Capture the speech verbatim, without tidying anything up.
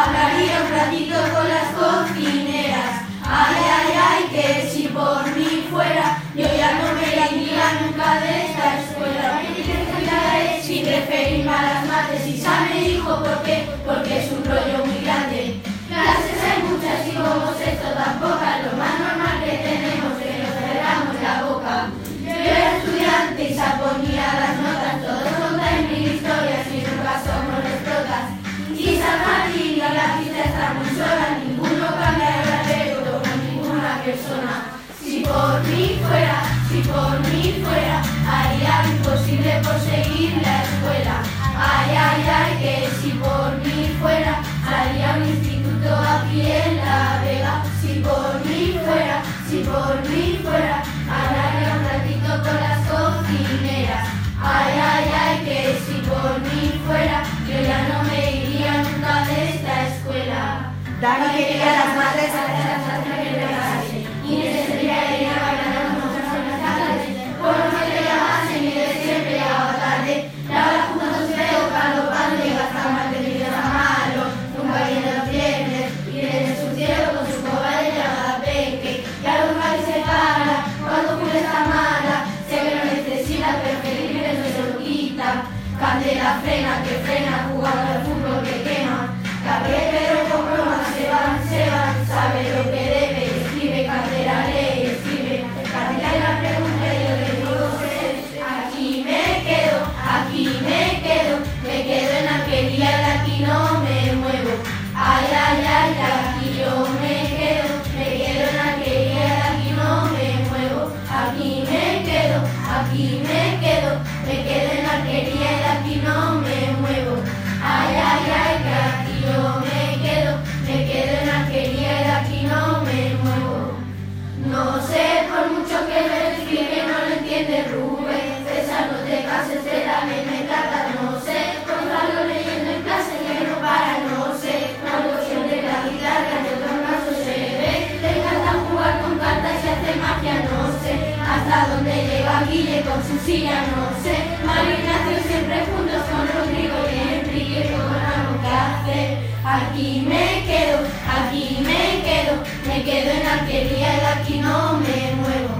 hablaría un ratito con las cocineras. Ay, ay, ay, que si por mí fuera, yo ya no me iría nunca de esta escuela. Si preferirme a las mates, y Isa me dijo por qué, porque es un rollo muy grande. Clases hay muchas y como esto tan pocas, lo más normal que tenemos es que nos cerramos la boca. Yo era estudiante y se ponía las notas, todos contan mil historias y nunca somos los protas. Y San Martín y la fiesta está muy sola, ninguno cambia el rapero como ninguna persona. Si por mí fuera, si por mí fuera, haría lo imposible por seguir la escuela. Ay, ay, ay, que si por mí fuera, haría un instituto aquí en La Vega. Si por mí fuera, si por mí fuera, hablaría un ratito con las cocineras. Ay, ay, ay, que si por mí fuera, yo ya no me iría nunca de esta escuela. Dani quería las madres a y necesitaría ir a bailar a las muchas en las tardes. Por lo que te llamasen y de siempre llegaba tarde. La hora juntos veo galopando y gastaba más de mi vida malo. Nunca viene los viernes y desde su cielo con su coba de llamada peque. Y a los males se para cuando Julia está mala. Sé que lo necesita pero Felipe no se lo quita. Candela frena que frena jugando al fútbol que quema. Gabriel pero con bromas se van, se van, sabe lo que debe. Escribe Candela, lee, escribe. Candela pregunta y yo le digo sé. Aquí me quedo, aquí me quedo. Me quedo en Arquería y de aquí no me muevo. Ay, ay, ay, aquí yo me quedo. Me quedo en Arquería y de aquí no me muevo. Aquí me quedo, aquí me quedo. Me quedo en Arquería y de aquí no me muevo. Ay, ay, ay, que aquí yo me quedo. Me quedo en Arquería y de aquí no me muevo. No sé, por mucho que me explique, no lo entiende Rubén. César, no te cases, que también me trata, no sé. Gonzalo leyendo en clase que no para, no sé. Algo siempre la guitarra, en otros casos se ve. Le encanta jugar con cartas y hacer magia, no sé. Hasta dónde llega Guille con su silla, no sé. Mario Ignacio siempre juntos con Rodrigo y Enrique, con algo que hacer. Aquí me quedo, aquí me quedo. Me quedo en Arquería y de aquí no me muevo.